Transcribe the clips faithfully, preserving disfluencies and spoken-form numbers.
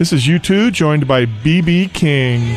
This is U two, joined by B B King.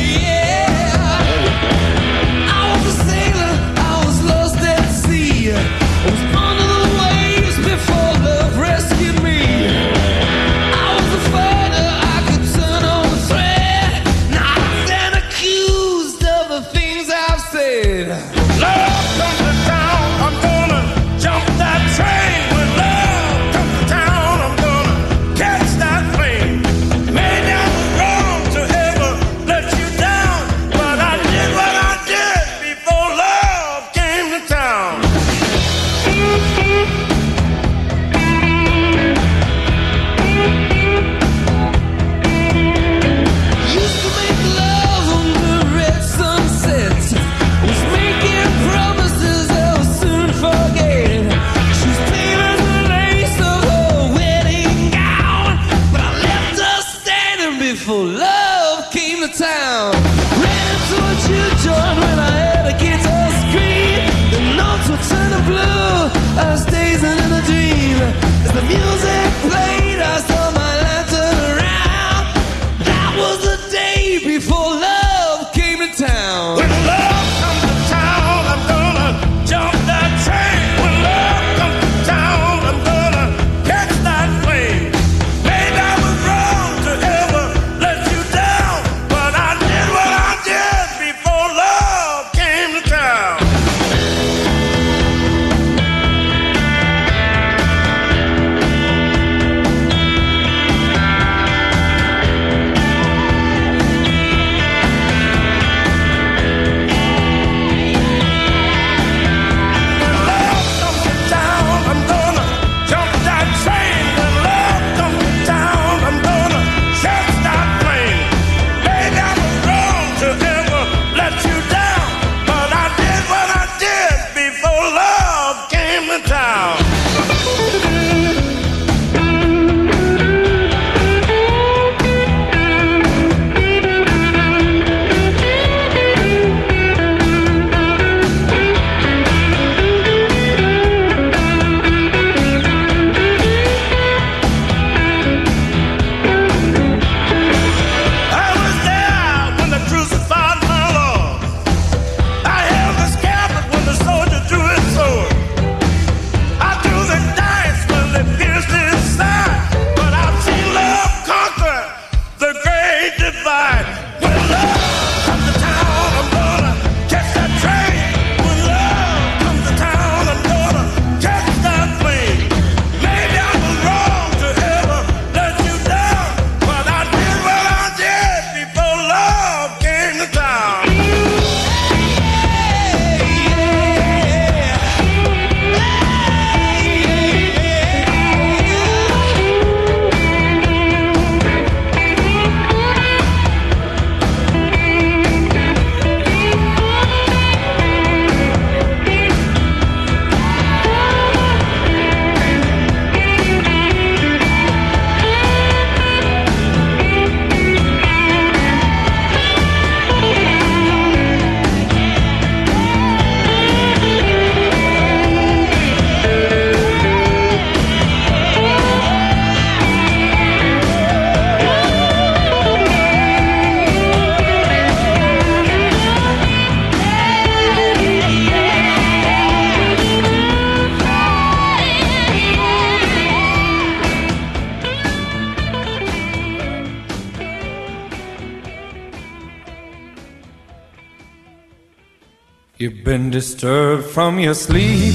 You've been disturbed from your sleep.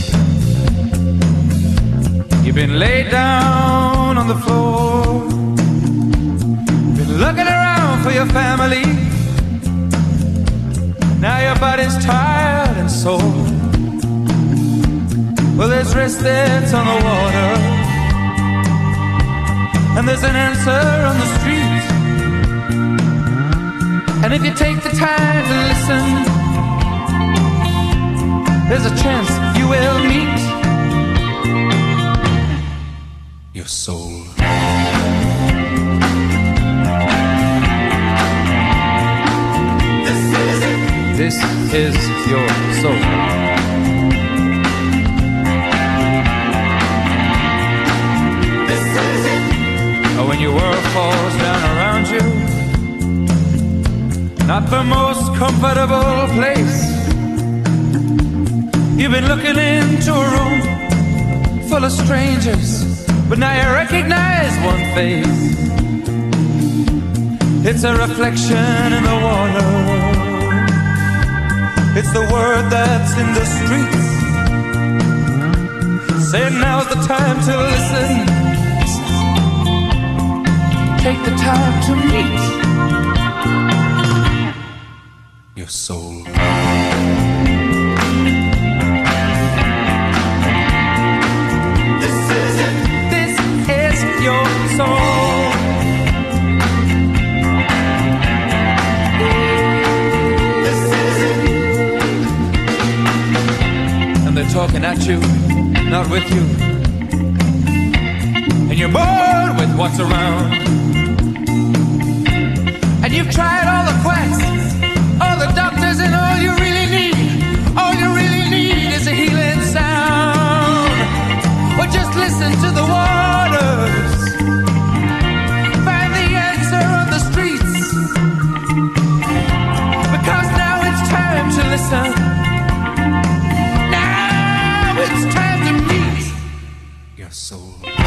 You've been laid down on the floor. Been looking around for your family. Now your body's tired and sore. Well, there's rest that's on the water, and there's an answer on the street. And if you take the time to listen, there's a chance you will meet your soul. This is it. This is your soul. This is it. Oh, when your world falls down around not the most comfortable place. You've been looking into a room full of strangers, but now you recognize one face. It's a reflection in the water. It's the word that's in the streets, saying now's the time to listen. Take the time to meet your soul. This is it. This is your soul. This is it. And they're talking at you, not with you. And you're bored with what's around. And you've tried all the quacks, all the doctors, and all you really need, all you really need is a healing sound. Or just listen to the waters, find the answer on the streets. Because now it's time to listen. Now it's time to meet your soul.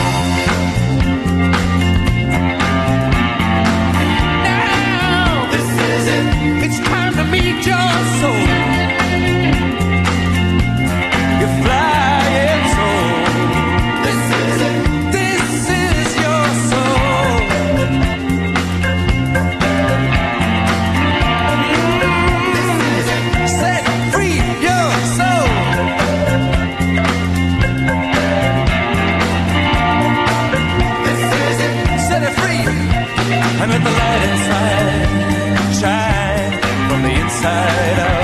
It's time to meet your soul, your flying soul. This is it. This is your soul. This is it. Set free your soul. This is it. Set it free and let the light inside shine from the inside out.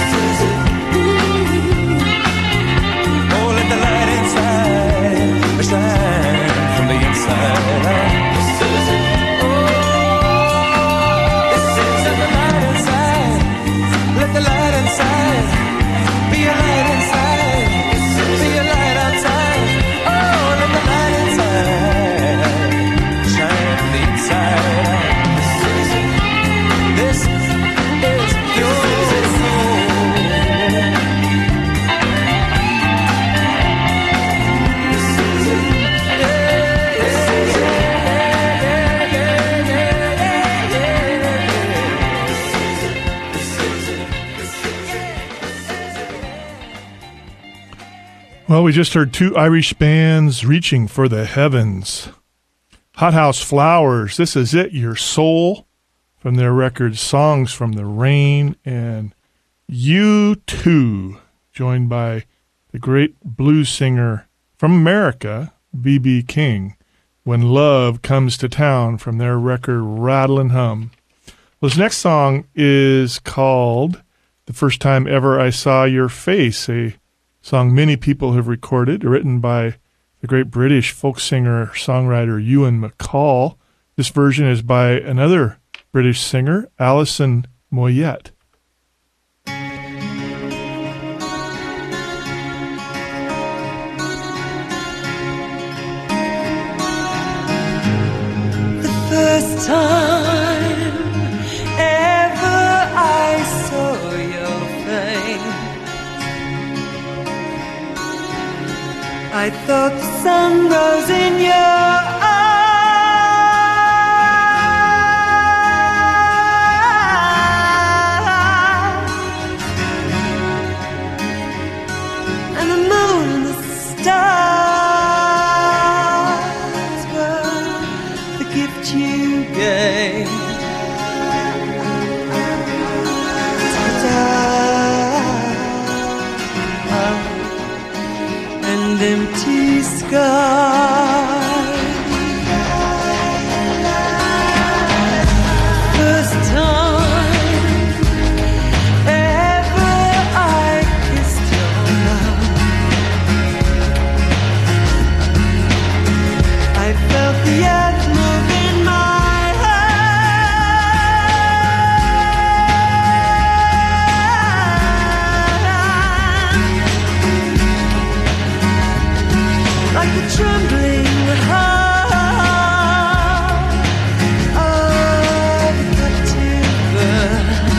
Oh, let the light inside shine from the inside out. Oh, let the light inside, let the light inside, be a light inside, be a light outside. Oh, let the light inside shine from the inside out. This is your soul. This is it. This is it. Well, we just heard two Irish bands reaching for the heavens. Hothouse Flowers, This Is It, Your Soul, from their record Songs from the Rain, and U two, joined by the great blues singer from America, B B King, When Love Comes to Town, from their record Rattle and Hum. Well, this next song is called The First Time Ever I Saw Your Face, a song many people have recorded, written by the great British folk singer-songwriter Ewan MacColl. This version is by another British singer, Alison Moyet. The first time ever I saw your face, I thought the sun rose in your eyes. Empty sky. First time ever I kissed your mouth, I felt the earth move in my hand, like the trembling heart of a captive bird.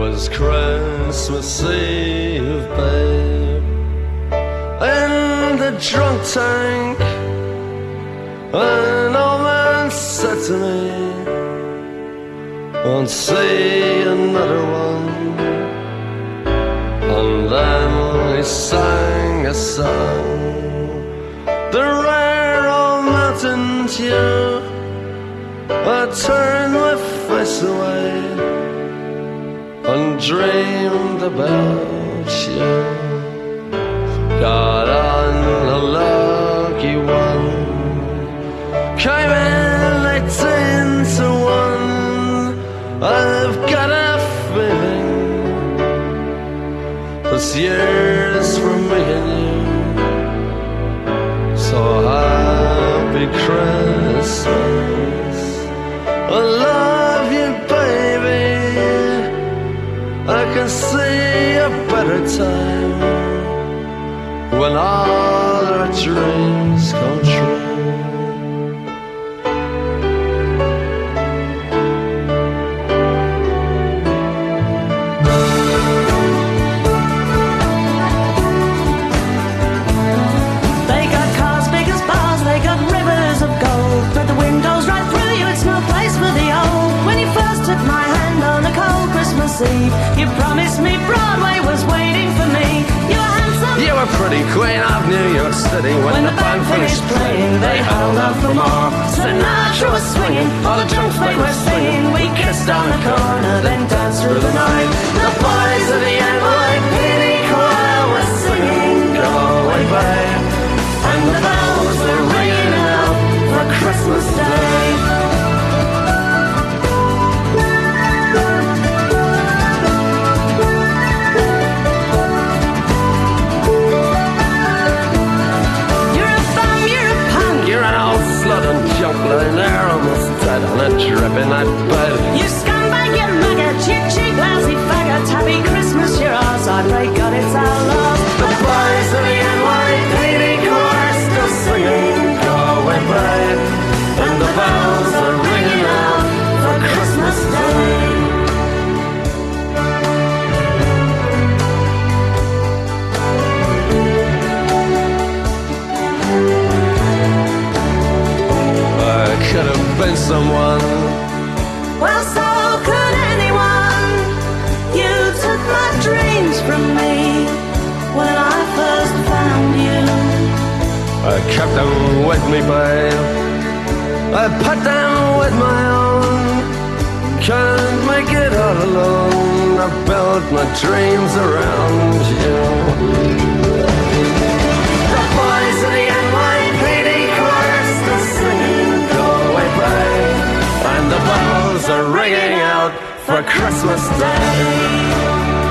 'Twas Christmas Eve, babe, in the drunk tank. An old man said to me, won't see another one. And then he sang a song, the rare old mountain tune. I turned my face away and dreamed about you. Got on a lucky one, came in eighteen to one. I've got a feeling this year's for me and you. So happy Christmas, I love you, baby. I can see a better time when all our dreams come true. They got cars big as bars, they got rivers of gold. Thread the windows right through you, it's no place for the old. When you first took my hand on a cold Christmas Eve, you promised me Broadway was waiting for me. You were handsome, You were pretty queen of New York City. When, when the band finished playing, they held out for more. Sinatra was swinging, all the drunks they were singing. We kissed on the corner, then danced through the night. The boys of the N Y P D choir were singing, go away, babe. And the bells were ringing out for Christmas Day. You're a bum, you're a punk, You're an old slut and junk lying there almost dead on a dripping night bed. you scumbag, you maggot, cheap, cheap, lousy faggot. Happy Christmas, you're ours, I pray God it's our love. The boys of the N Y P D choir still singing, go away, babe. And the bells are ringing out for Christmas Day. I could have been someone. Well, so could anyone. You took my dreams from me when I first found you. I kept them with me, babe. I put them with my own. Can't make it all alone. I built my dreams around you. The boys of the N Y P D choir still singing, go away, babe. And the bells are ringing out for Christmas Day.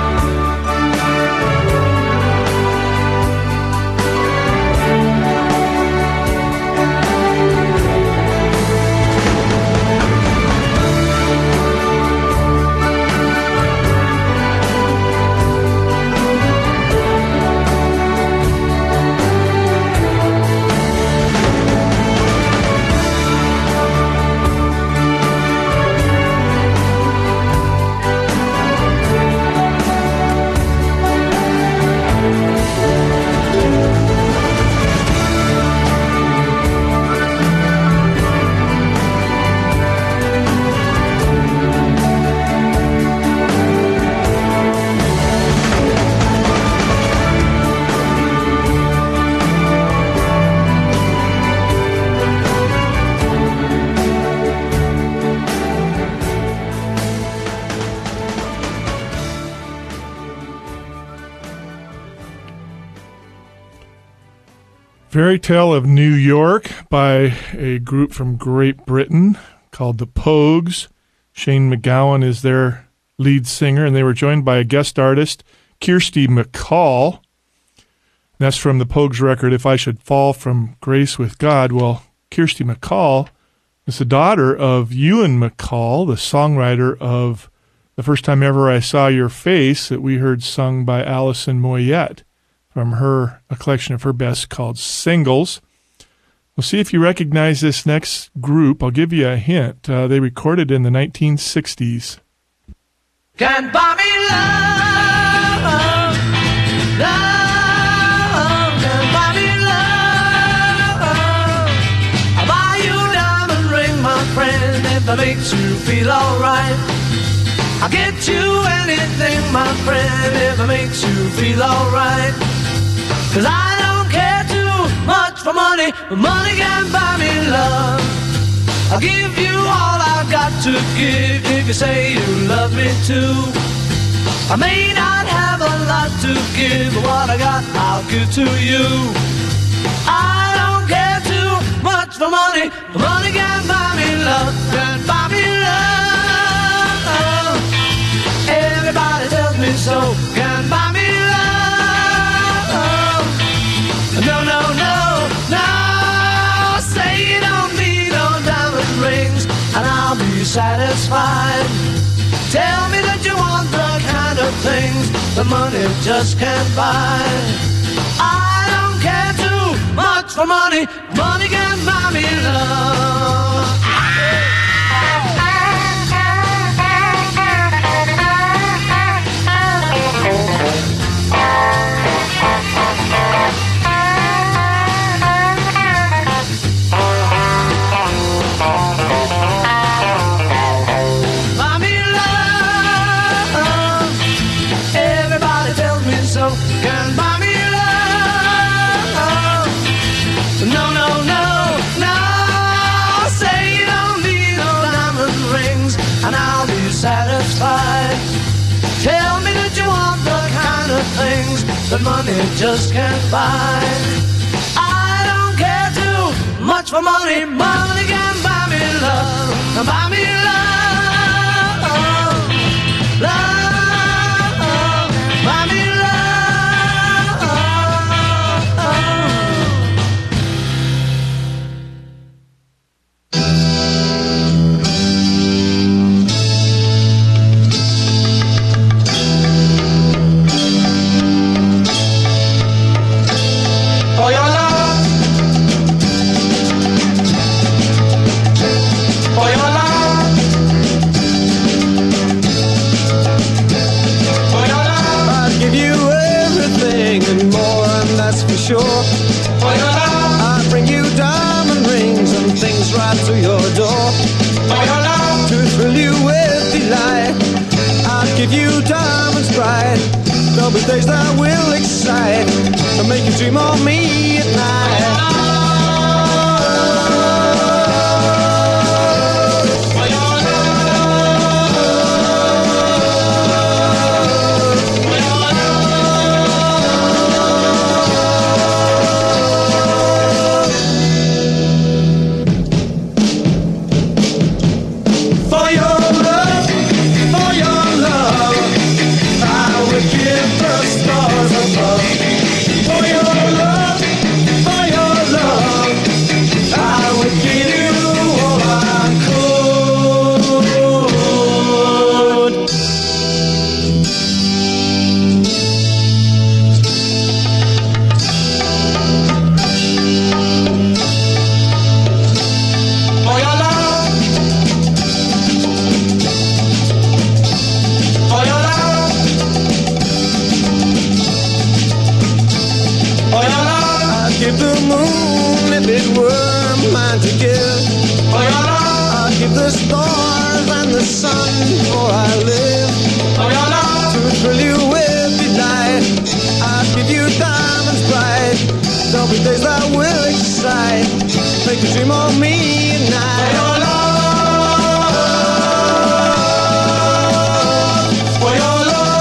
Fairy Tale of New York by a group from Great Britain called the Pogues. Shane MacGowan is their lead singer, and they were joined by a guest artist, Kirsty MacColl. That's from the Pogues record, If I Should Fall from Grace with God. Well, Kirsty MacColl is the daughter of Ewan MacColl, the songwriter of The First Time Ever I Saw Your Face, that we heard sung by Alison Moyet from her, a collection of her best called Singles. We'll see if you recognize this next group. I'll give you a hint. Uh, they recorded in the nineteen sixties. Can't buy me makes you feel alright. I'll get you anything, my friend, if it makes you feel alright. Cause I don't care too much for money, but money can buy me love. I'll give you all I've got to give if you say you love me too. I may not have a lot to give, but what I got I'll give to you. I don't care too much for money, but money can buy me love, can buy me love. Everybody tells me so, can buy me love. No, no, no, no, say you don't need no diamond rings and I'll be satisfied. Tell me that you want the kind of things the money just can't buy. I don't care too much for money, money can buy me love. Can buy me love. No, no, no, no, say you don't need no diamond rings and I'll be satisfied. Tell me that you want the kind of things that money just can't buy. I don't care too much for money, money can buy me love, buy me love, love, buy me love. Sure. For your love, I'll bring you diamond rings and things right to your door. For your love, to thrill you with delight, I'll give you diamonds bright. There'll be days that will excite and make you dream of me at night. Make you dream of me at night. For your love, for your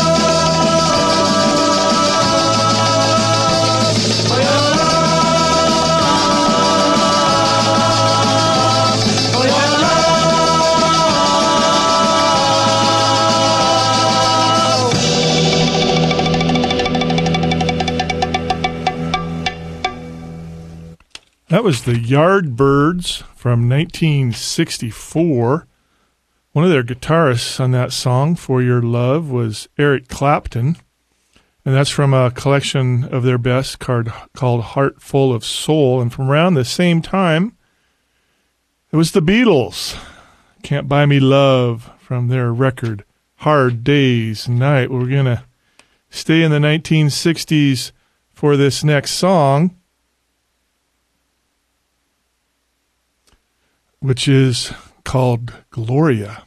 love, for your love, for your That was the Yardbirds from nineteen sixty-four. One of their guitarists on that song, For Your Love, was Eric Clapton. And that's from a collection of their best called, called Heart Full of Soul. And from around the same time, it was the Beatles. Can't Buy Me Love from their record, Hard Day's Night. We're going to stay in the nineteen sixties for this next song, which is called Gloria.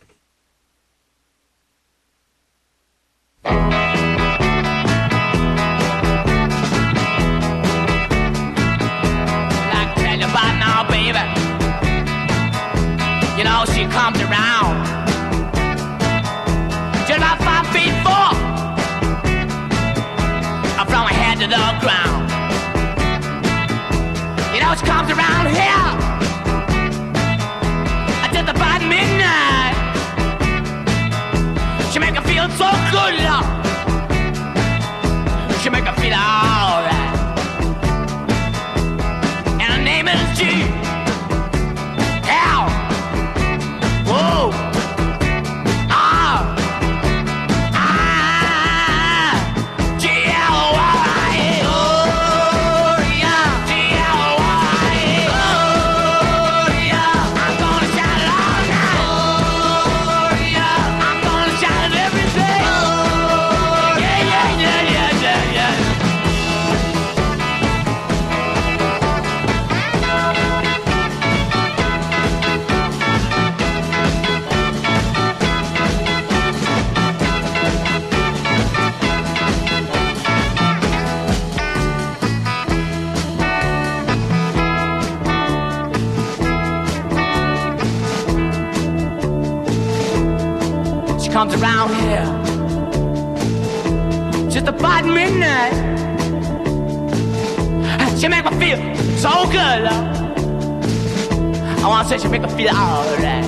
You know, she comes around just about five feet four from her head to the ground. You know, she comes around here just about midnight. She make her feel so good, love. She make her feel alright. And her name is G. Whoa! Ah! Ah! G L Y A! Oh, yeah! G L Y A! Oh, yeah! I'm gonna shout it all night! Oh, yeah! I'm gonna shout it every day! Oh, yeah, yeah, yeah, yeah, yeah, yeah! Comes around here just about midnight. She make me feel so good, love. I wanna say she make me feel alright.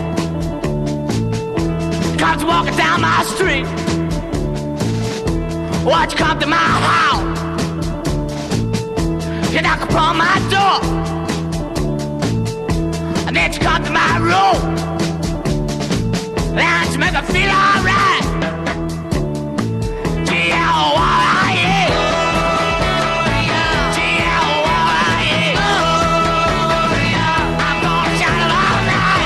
Comes walking down my street. Watch you come to my house. You knock upon my door, and then you come to my room. Let's make her feel alright. G L Y A. G L Y A. I'm gonna shout it all night.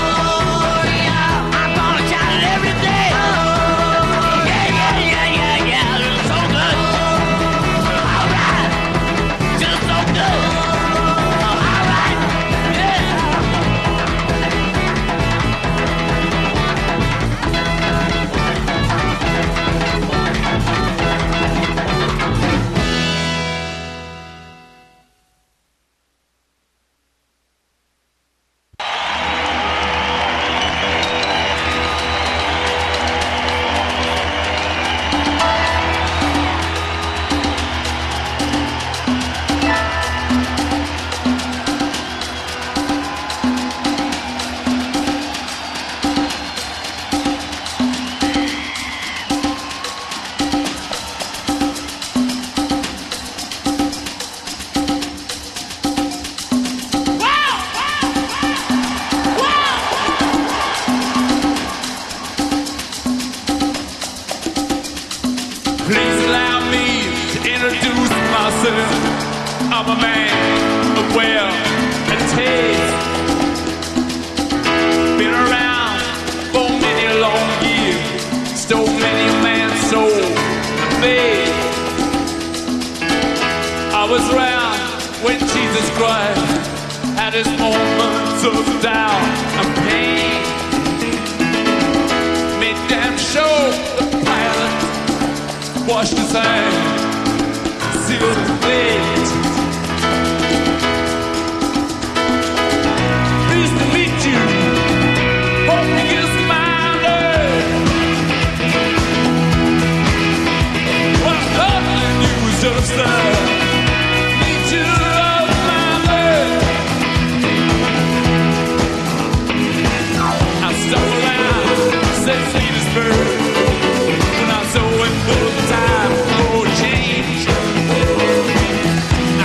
I'm gonna shout it every day. Yeah, yeah, yeah, yeah, yeah. So good. Alright. Just so good. Alright. Yeah. Please allow me to introduce myself. I'm a man of wealth and taste. Been around for many long years. Stole many a man's soul and faith. I was around when Jesus Christ had his moments of doubt and pain. Made damn sure the pilot washed his hands, sealed his fate. Pleased to meet you. Hope you get smiling. What lovely news just there. Need you to love my love. I stuck around Saint Petersburg when I saw it full of time for change. I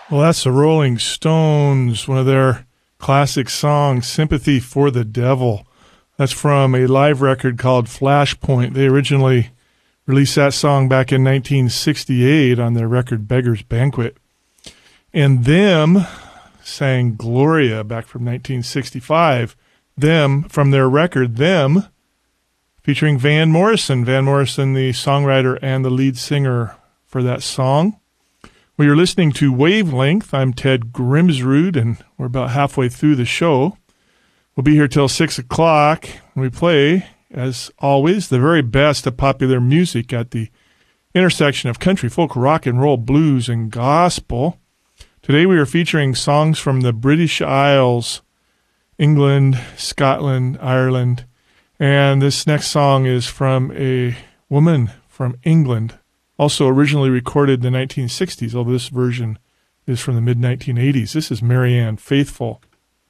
Well, that's the Rolling Stones, one of their classic songs, Sympathy for the Devil. That's from a live record called Flashpoint. They originally released that song back in nineteen sixty-eight on their record Beggar's Banquet. And Them sang Gloria back from nineteen sixty-five. Them, from their record Them, featuring Van Morrison. Van Morrison, the songwriter and the lead singer for that song. Well, you're listening to Wavelength. I'm Ted Grimsrud, and we're about halfway through the show. We'll be here till six o'clock. We play, as always, the very best of popular music at the intersection of country, folk, rock and roll, blues, and gospel. Today we are featuring songs from the British Isles, England, Scotland, Ireland, and this next song is from a woman from England, also originally recorded in the nineteen sixties, although this version is from the mid nineteen eighties. This is Marianne Faithfull.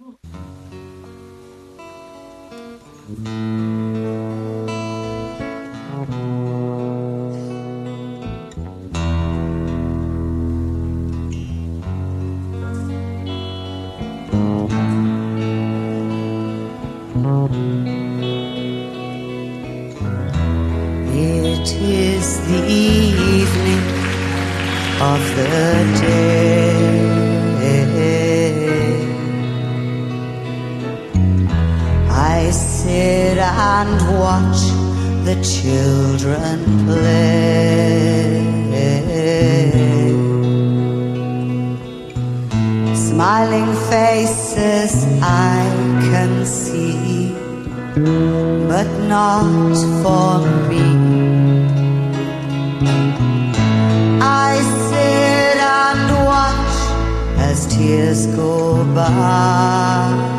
It is the evening of the day. I sit and watch the children play. Smiling faces I can see, but not for me. I sit and watch as tears go by.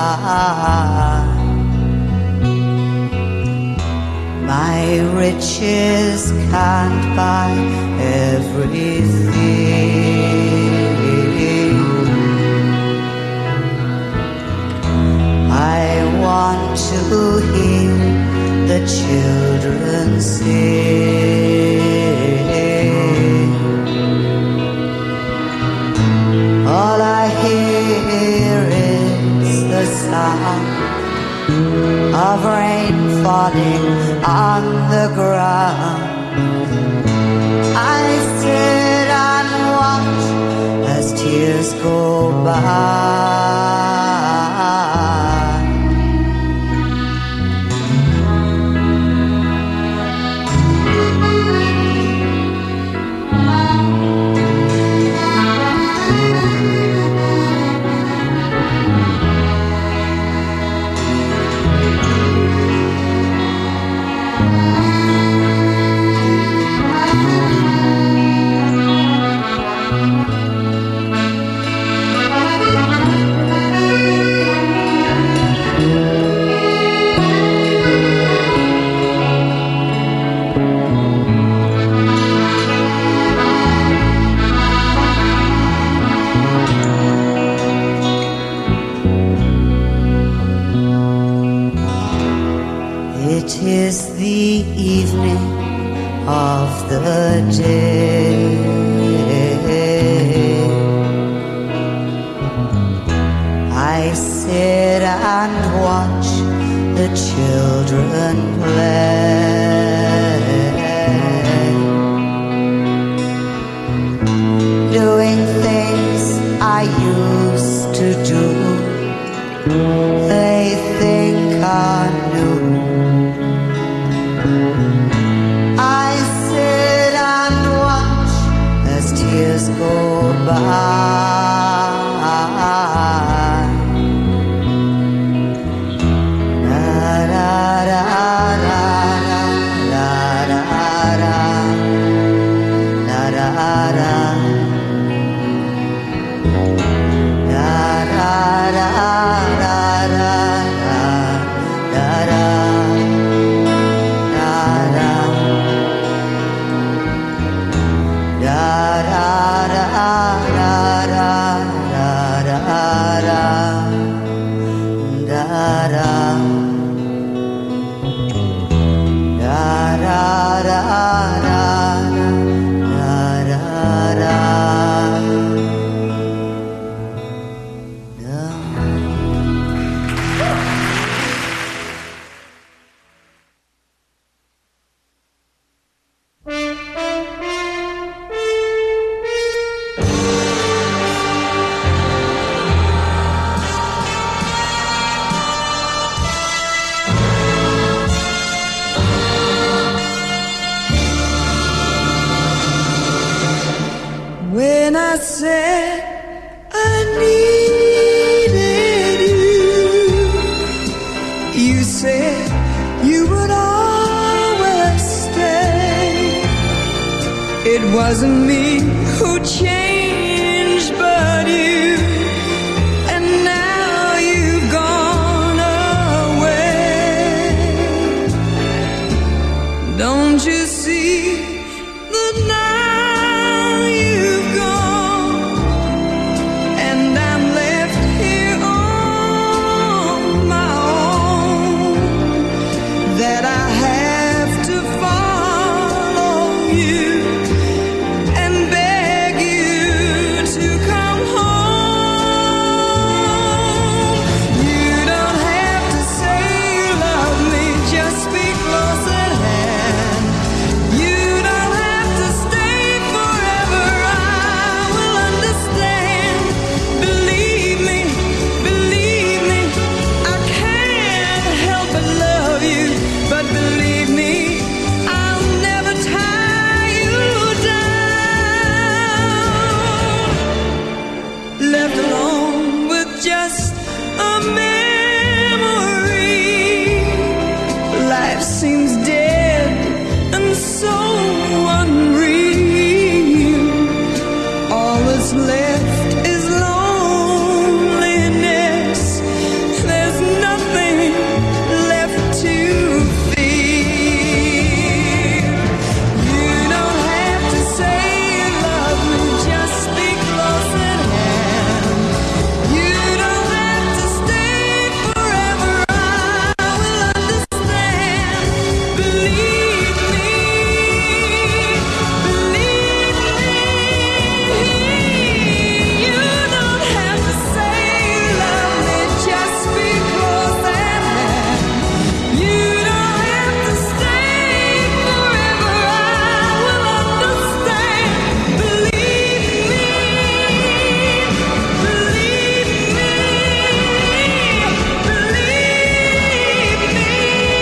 My riches can't buy everything. I want to hear the children sing. All I hear is the sound of rain falling on the ground. I sit and watch as tears go by. It is the evening of the day. I sit and watch the children play, doing things I used to do. They think are new. I sit and watch as tears go by. Da, da, da. I said I needed you, you said you would always stay. It wasn't me who changed, but you. And now you've gone away. Don't you see that now you've gone, and I'm left here on my own, that I have to follow you and beg you to come home. You don't have to say you love me, just be close at hand. You don't have to stay forever, I will understand. Believe me, believe me, I can't help but love you. But believe me, I'll never tie you down. Left alone with just a memory, life seems dead and so unreal. All that's left is loneliness. There's nothing left to feel. You don't have to say you love me, just be close at hand. You don't have to stay forever, I will understand. Believe me, believe me. You don't have to say you love me, just be close at hand. You don't have to stay forever, I will understand. Believe me, believe me, believe me.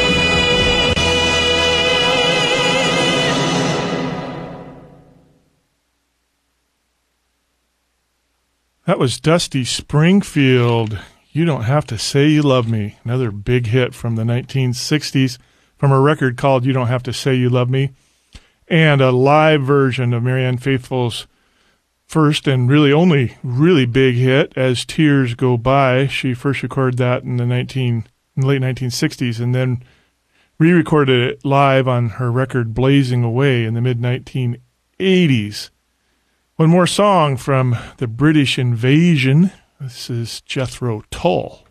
That was Dusty Springfield. You Don't Have to Say You Love Me. Another big hit from the nineteen sixties from a record called You Don't Have to Say You Love Me. And a live version of Marianne Faithfull's first and really only really big hit, As Tears Go By. She first recorded that in the nineteen in the late nineteen sixties and then re-recorded it live on her record Blazing Away in the mid nineteen eighties. One more song from the British Invasion. This is Jethro Tull.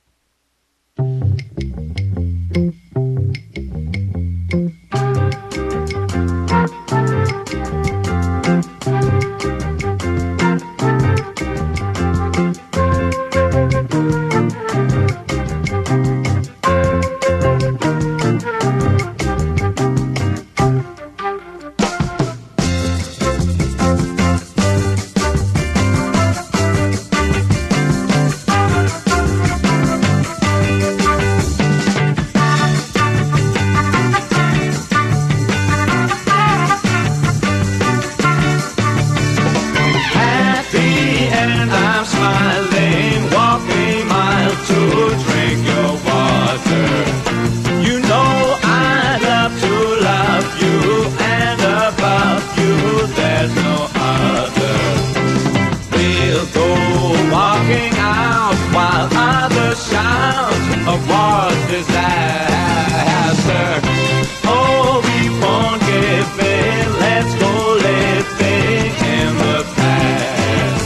Happy and I'm smiling, walking miles to drink your water. You know I love to love you, and above you there's no other. We'll go walking out while others shout of war's disaster. Oh, we won't give in, let's go living in the past.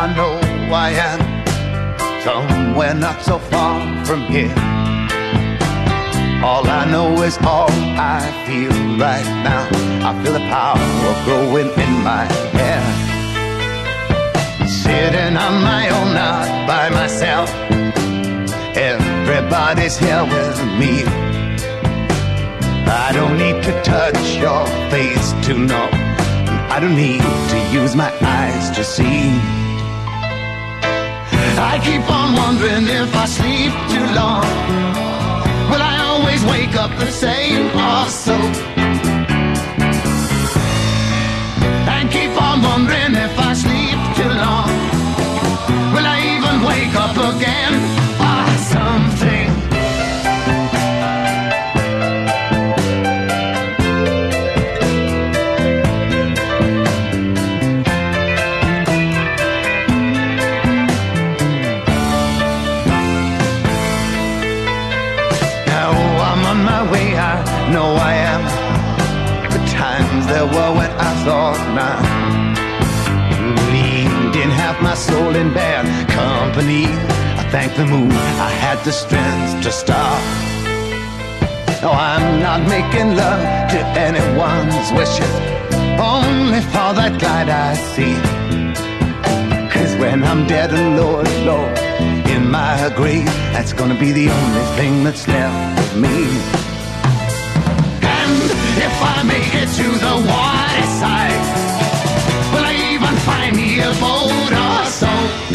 I know I am somewhere not so far from here. All I know is all I feel right now. I feel the power growing in my hair. Sitting on my own, not by myself. Everybody's here with me. I don't need to touch your face to know. I don't need to use my eyes to see. I keep on wondering if I sleep too long, will I always wake up the same or so? And keep on wondering if I sleep too long, will I even wake up again or something? No, I am. The times there were when I thought now, leaned in half my soul in bad company. I thank the moon I had the strength to stop. No, I'm not making love to anyone's wishes, only for that glide I see. Cause when I'm dead and Lord, Lord, in my grave, that's gonna be the only thing that's left of me. If I make it to the water side, will I even find me a boat or so?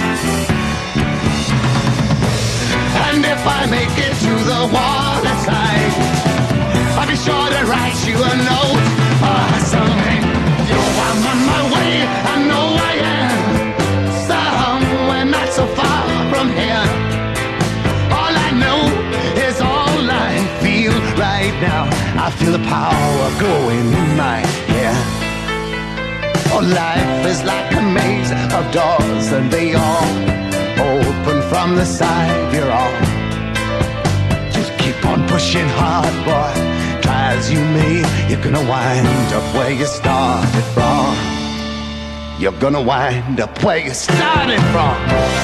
And if I make it to the water side, I'll be sure to write you a note or something. Yo, I'm on my way, I know I am, somewhere not so far from here. All I know is all I feel right now. I feel the power going in my hair. Oh, life is like a maze of doors, and they all open from the side you're on. Just keep on pushing hard, boy. Try as you may, you're gonna wind up where you started from. You're gonna wind up where you started from.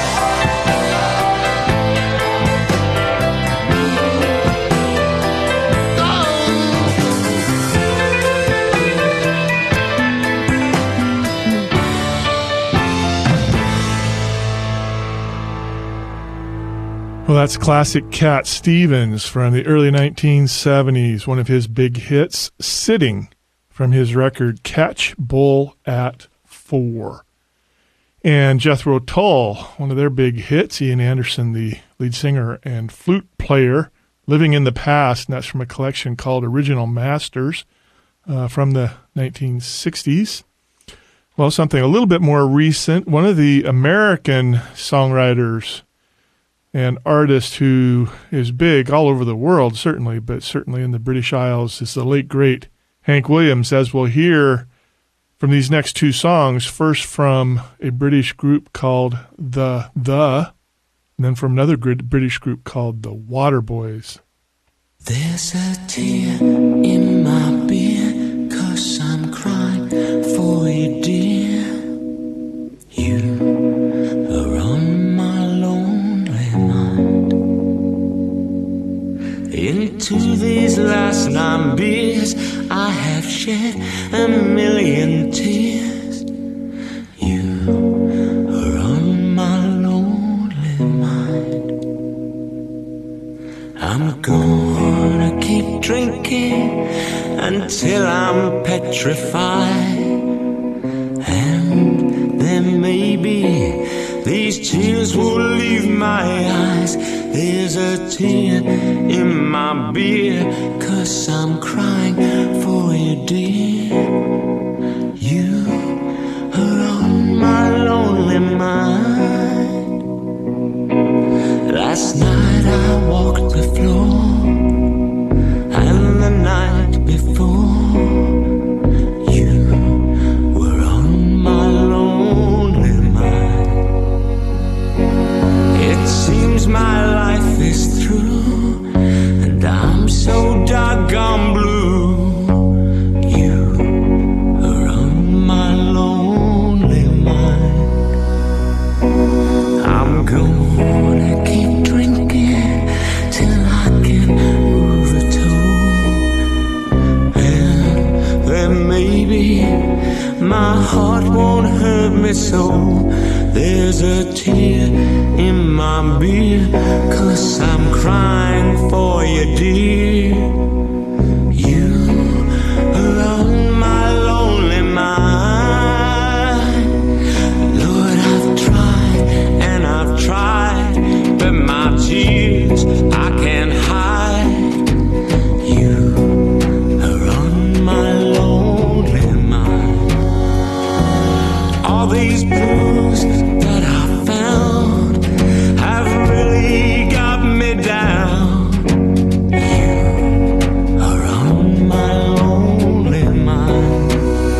Well, that's classic Cat Stevens from the early nineteen seventies, one of his big hits, Sitting, from his record Catch Bull at Four. And Jethro Tull, one of their big hits, Ian Anderson, the lead singer and flute player, Living in the Past, and that's from a collection called Original Masters uh, from the nineteen sixties. Well, something a little bit more recent, one of the American songwriters an artist who is big all over the world, certainly, but certainly in the British Isles, is the late, great Hank Williams, as we'll hear from these next two songs, first from a British group called The The, and then from another British group called The Waterboys. There's a tear in my beer, 'cause I'm crying for you, dear. You are on my lonely mind. Into these last nine beers, I have shed a million tears. You are on my lonely mind. I'm gonna keep drinking until I'm petrified, and then maybe these tears will leave my eyes. There's a tear in my beer, 'cause I'm crying for you, dear. You are on my lonely mind. Last night I walked the floor, and the night before, you were on my lonely mind. It seems my life is through, and I'm so doggone blue. You are on my lonely mind. my beer, 'cause I'm crying for you, dear. You are on my lonely mind. Lord, I've tried and I've tried, but my tears I can't hide. You are on my lonely mind. All these blues that I found have really got me down. You are on my lonely mind.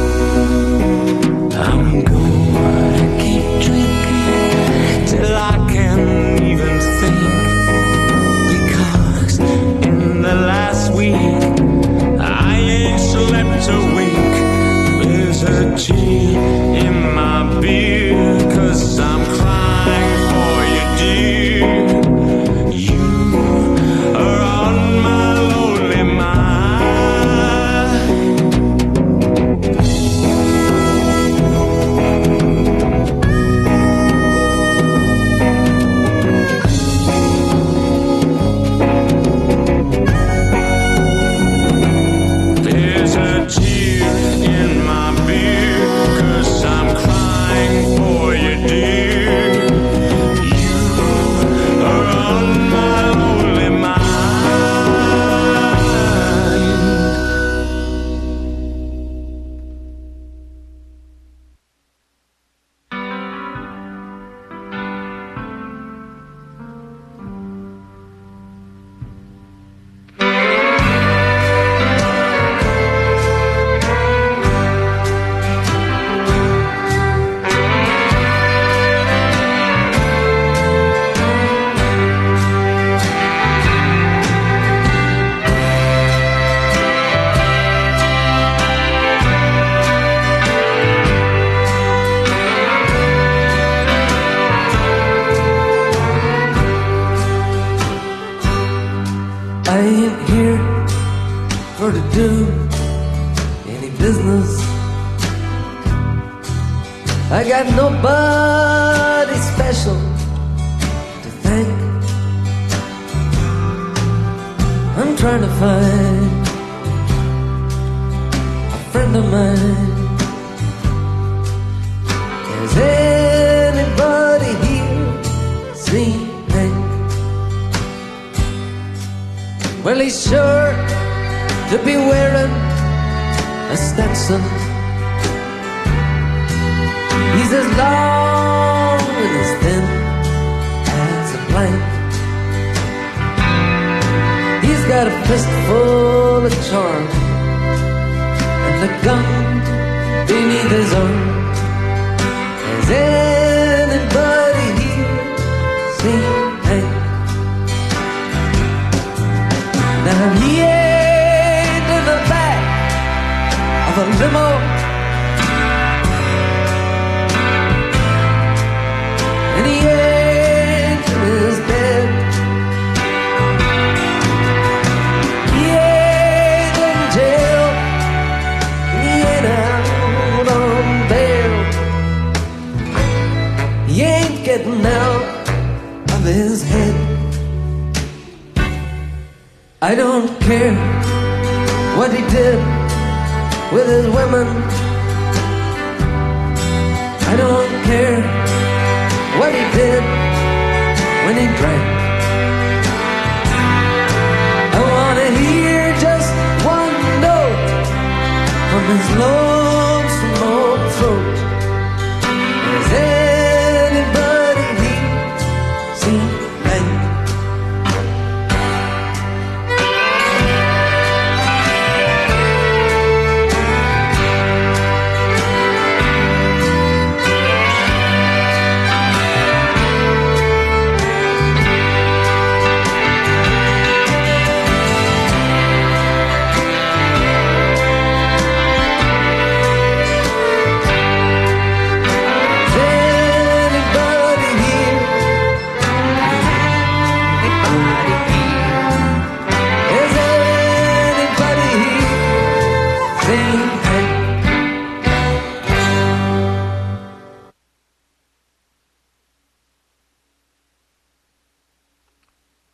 I'm gonna keep drinking till I can't even think, because in the last week I ain't slept a wink. There's a tear in my beer, 'cause I'm crying for you, dear. You are on my lonely mind. There's a tear in my beer, 'cause I'm crying for you, dear. You are on my lonely mind. I ain't here for to do any business. I got nobody special to thank. I'm trying to find a friend of mine. Has anybody here seen Hank? Well, he's sure to be wearing a Stetson. He's as long and as thin as a plank. He's got a fistful of charm and a gun beneath his arm. Has anybody here seen Hank? Now he ain't in the back of a limo, and he ain't in his bed. He ain't in jail, he ain't out on bail. He ain't getting out of his head. I don't care what he did with his women. I don't care what he did when he drank. I wanna hear just one note from his lonesome old throat. Has anybody here seen Hank?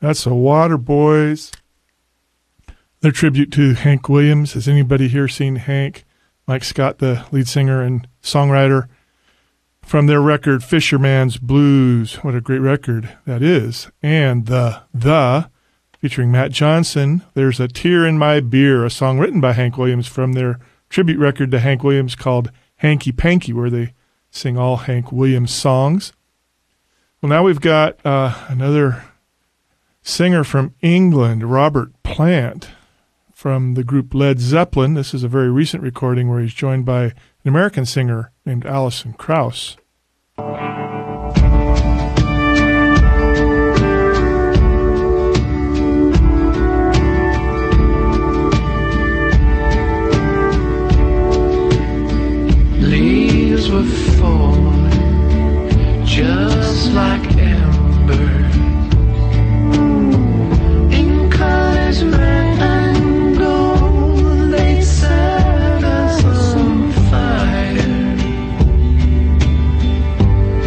That's the Waterboys. Their tribute to Hank Williams. Has anybody here seen Hank? Mike Scott, the lead singer and songwriter, from their record Fisherman's Blues. What a great record that is. And the The, featuring Matt Johnson. There's a Tear in My Beer, a song written by Hank Williams from their tribute record to Hank Williams called Hanky Panky, where they sing all Hank Williams songs. Well, now we've got uh, another singer from England, Robert Plant, from the group Led Zeppelin. This is a very recent recording where he's joined by an American singer named Alison Krauss. Leaves were falling just like ember in colors red and gold. They set us on fire.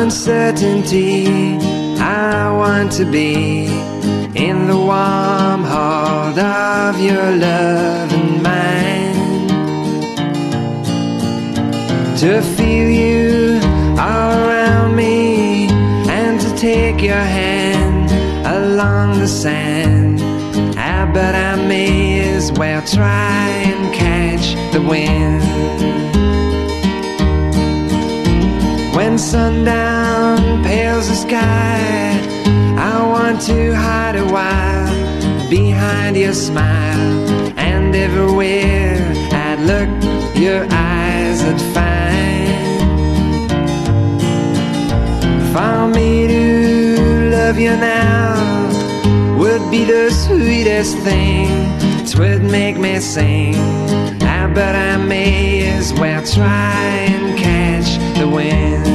uncertainty. I want to be in the warm heart of your love and mine, to feel you all around me and to take your hand along the sand. Ah, but I may as well try and catch the wind. When sundown pales the sky, I want to hide a while behind your smile, and everywhere I'd look, your eyes I'd find. For me to love you now would be the sweetest thing. 'Twould make me sing. Ah, but I may as well try and catch the wind.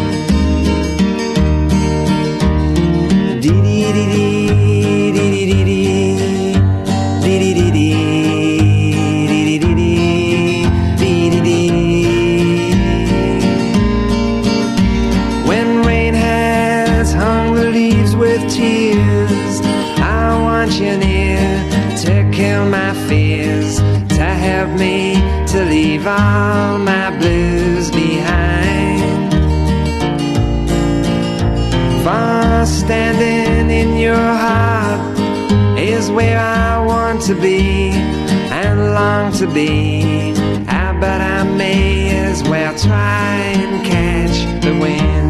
When rain has hung the leaves with tears, I want you near to kill my fears, to help me to leave all my blues behind. For standing in your heart is where I want to be and long to be. Ah, but I may as well try and catch the wind.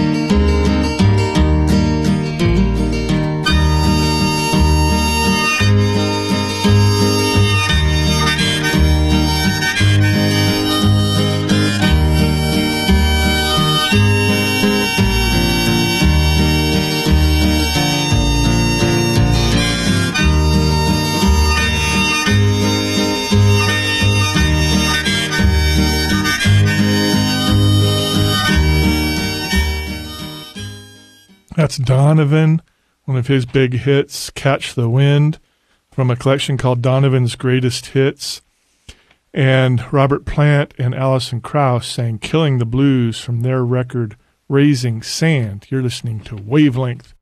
That's Donovan, one of his big hits, Catch the Wind, from a collection called Donovan's Greatest Hits. And Robert Plant and Alison Krauss sang Killing the Blues from their record Raising Sand. You're listening to Wavelength